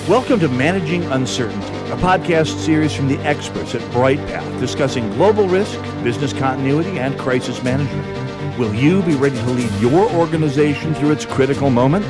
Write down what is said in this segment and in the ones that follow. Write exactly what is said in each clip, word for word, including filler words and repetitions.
Welcome to Managing Uncertainty, a podcast series from the experts at BrightPath discussing global risk, business continuity, and crisis management. Will you be ready to lead your organization through its critical moment?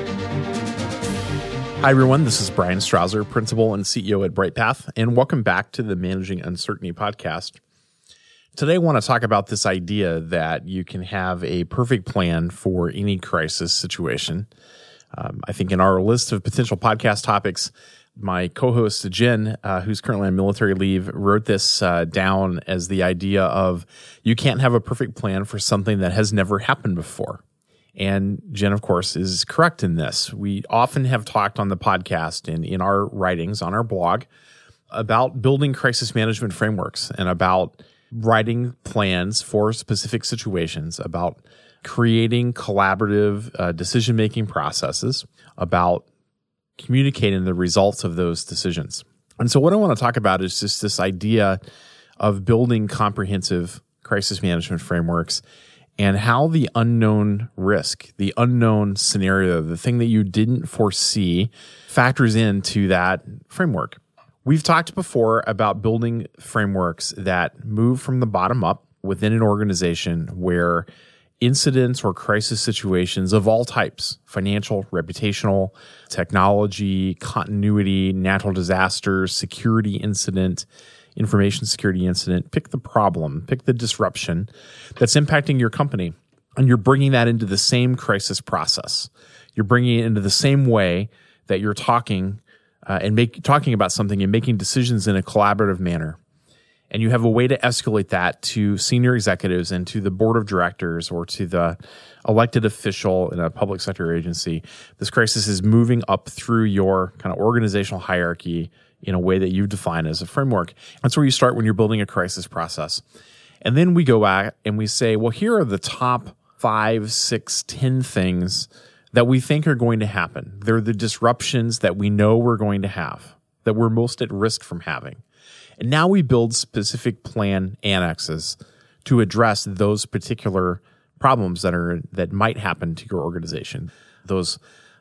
Hi, everyone. This is Brian Strouser, Principal and C E O at BrightPath, and welcome back to the Managing Uncertainty podcast. Today, I want to talk about this idea that you can have a perfect plan for any crisis situation. Um, I think in our list of potential podcast topics, my co-host Jen, uh, who's currently on military leave, wrote this uh, down as the idea of you can't have a perfect plan for something that has never happened before. And Jen, of course, is correct in this. We often have talked on the podcast and in our writings on our blog about building crisis management frameworks and about writing plans for specific situations, about creating collaborative uh, decision-making processes, about communicating the results of those decisions. And so what I want to talk about is just this idea of building comprehensive crisis management frameworks and how the unknown risk, the unknown scenario, the thing that you didn't foresee factors into that framework. We've talked before about building frameworks that move from the bottom up within an organization where incidents or crisis situations of all types, financial, reputational, technology, continuity, natural disasters, security incident, information security incident, pick the problem, pick the disruption that's impacting your company, and you're bringing that into the same crisis process. You're bringing it into the same way that you're talking uh, and make, talking about something and making decisions in a collaborative manner. And you have a way to escalate that to senior executives and to the board of directors or to the elected official in a public sector agency. This crisis is moving up through your kind of organizational hierarchy in a way that you define as a framework. That's where you start when you're building a crisis process. And then we go back and we say, well, here are the top five, six, ten things that we think are going to happen. They're the disruptions that we know we're going to have, that we're most at risk from having. And now we build specific plan annexes to address those particular problems that are that might happen to your organization, those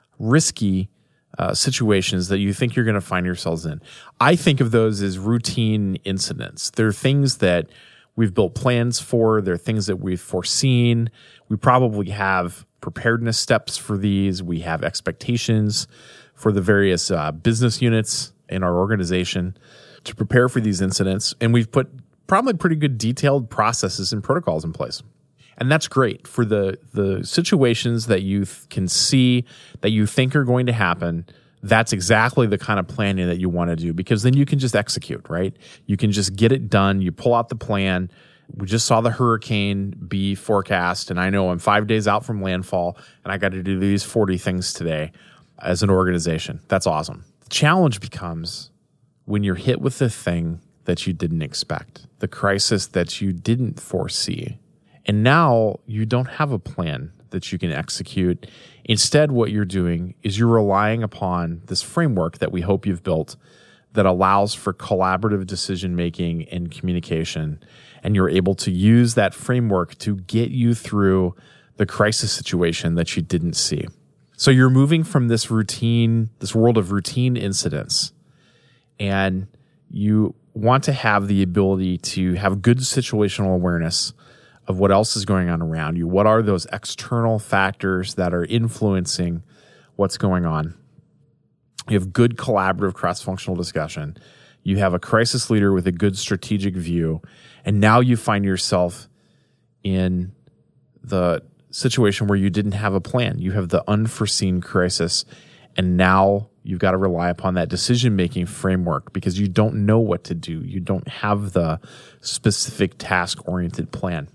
risky uh, situations that you think you're going to find yourselves in. I think of those as routine incidents. They're things that we've built plans for. They're things that we've foreseen. We probably have preparedness steps for these. We have expectations for the various uh, business units in our organization to prepare for these incidents, and we've put probably pretty good detailed processes and protocols in place. And that's great for the the situations that you th- can see that you think are going to happen. That's exactly the kind of planning that you want to do, because then you can just execute, right? You can just get it done. You pull out the plan. We just saw the hurricane be forecast, and I know I'm five days out from landfall, and I got to do these forty things today as an organization. That's awesome. The challenge becomes when you're hit with the thing that you didn't expect, the crisis that you didn't foresee, and now you don't have a plan that you can execute. Instead, what you're doing is you're relying upon this framework that we hope you've built that allows for collaborative decision-making and communication, and you're able to use that framework to get you through the crisis situation that you didn't see. So you're moving from this routine, this world of routine incidents, and you want to have the ability to have good situational awareness of what else is going on around you. What are those external factors that are influencing what's going on? You have good collaborative cross-functional discussion. You have a crisis leader with a good strategic view. And now you find yourself in the situation where you didn't have a plan. You have the unforeseen crisis. And now you've got to rely upon that decision-making framework because you don't know what to do. You don't have the specific task-oriented plan.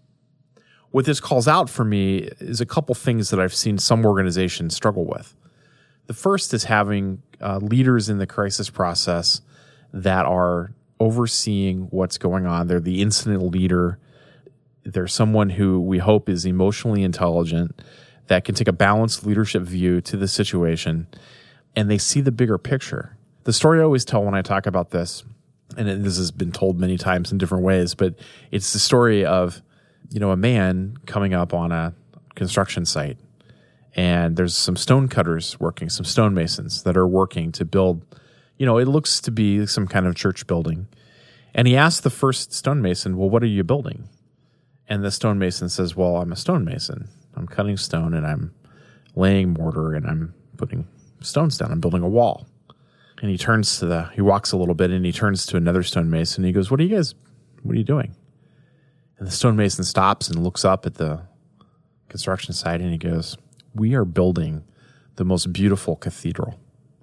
What this calls out for me is a couple things that I've seen some organizations struggle with. The first is having uh, leaders in the crisis process that are overseeing what's going on. They're the incident leader. They're someone who we hope is emotionally intelligent, that can take a balanced leadership view to the situation, and they see the bigger picture. The story I always tell when I talk about this, and this has been told many times in different ways, but it's the story of, you know, a man coming up on a construction site, and there's some stone cutters working, some stonemasons that are working to build, you know, it looks to be some kind of church building. And he asked the first stonemason, well, what are you building? And the stonemason says, well, I'm a stonemason. I'm cutting stone and I'm laying mortar and I'm putting stones down. I'm building a wall. And he turns to the, he walks a little bit and he turns to another stonemason and he goes, what are you guys, what are you doing? And the stonemason stops and looks up at the construction site and he goes, we are building the most beautiful cathedral.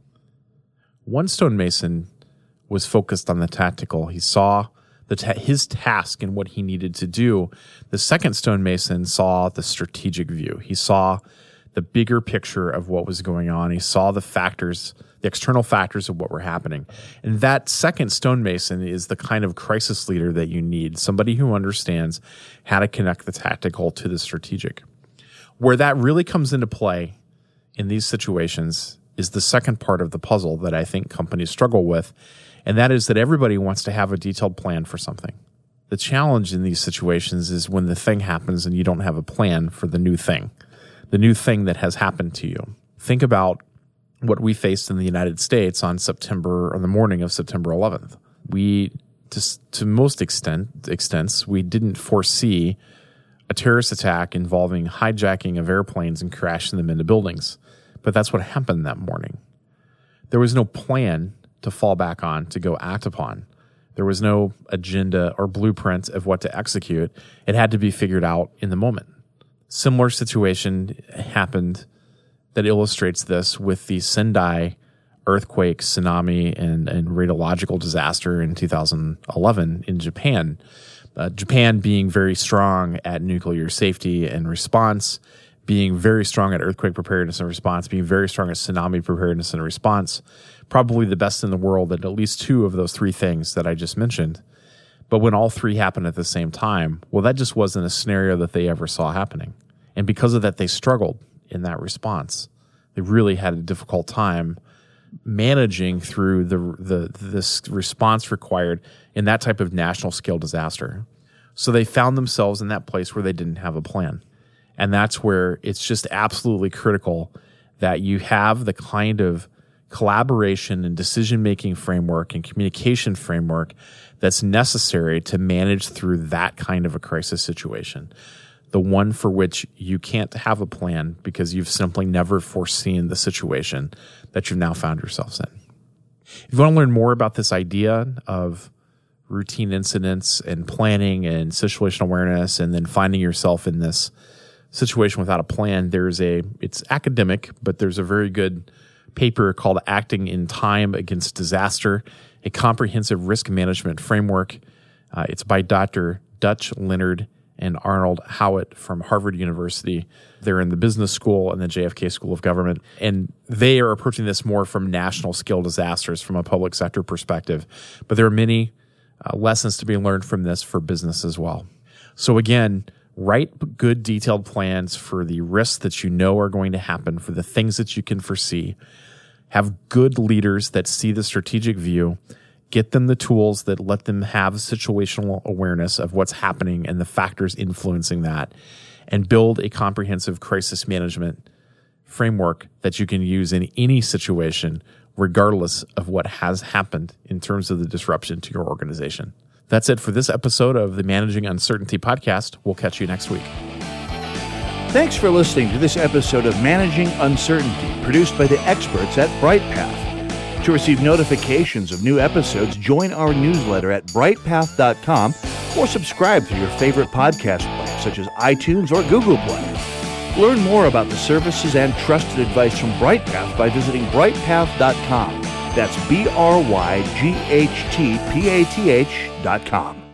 One stonemason was focused on the tactical. He saw the ta- his task and what he needed to do. The second stonemason saw the strategic view. He saw the bigger picture of what was going on. He saw the factors, the external factors of what were happening. And that second stonemason is the kind of crisis leader that you need, somebody who understands how to connect the tactical to the strategic. Where that really comes into play in these situations is the second part of the puzzle that I think companies struggle with, and that is that everybody wants to have a detailed plan for something. The challenge in these situations is when the thing happens and you don't have a plan for the new thing, the new thing that has happened to you. Think about what we faced in the United States on September, on the morning of September eleventh. We, to, to most extent, extents, we didn't foresee a terrorist attack involving hijacking of airplanes and crashing them into buildings. But that's what happened that morning. There was no plan to fall back on, to go act upon. There was no agenda or blueprint of what to execute. It had to be figured out in the moment. Similar situation happened that illustrates this with the Sendai earthquake, tsunami, and, and radiological disaster in two thousand eleven in Japan. Uh, Japan being very strong at nuclear safety and response, being very strong at earthquake preparedness and response, being very strong at tsunami preparedness and response, probably the best in the world at at least two of those three things that I just mentioned. But when all three happened at the same time, well, that just wasn't a scenario that they ever saw happening. And because of that, they struggled in that response. They really had a difficult time managing through the the this response required in that type of national scale disaster. So they found themselves in that place where they didn't have a plan. And that's where it's just absolutely critical that you have the kind of collaboration and decision-making framework and communication framework that's necessary to manage through that kind of a crisis situation. The one for which you can't have a plan because you've simply never foreseen the situation that you've now found yourselves in. If you want to learn more about this idea of routine incidents and planning and situational awareness and then finding yourself in this situation without a plan, there's a, it's academic, but there's a very good paper called Acting in Time Against Disaster, a comprehensive risk management framework. Uh, it's by Doctor Dutch Leonard and Arnold Howitt from Harvard University. They're in the business school and the J F K School of Government. And they are approaching this more from national scale disasters from a public sector perspective. But there are many uh, lessons to be learned from this for business as well. So again, write good detailed plans for the risks that you know are going to happen, for the things that you can foresee. Have good leaders that see the strategic view. Get them the tools that let them have situational awareness of what's happening and the factors influencing that, and build a comprehensive crisis management framework that you can use in any situation, regardless of what has happened in terms of the disruption to your organization. That's it for this episode of the Managing Uncertainty podcast. We'll catch you next week. Thanks for listening to this episode of Managing Uncertainty, produced by the experts at BrightPath. To receive notifications of new episodes, join our newsletter at bright path dot com or subscribe through your favorite podcast player, such as iTunes or Google Play. Learn more about the services and trusted advice from BrightPath by visiting bright path dot com. That's B R Y G H T P A T H dot com.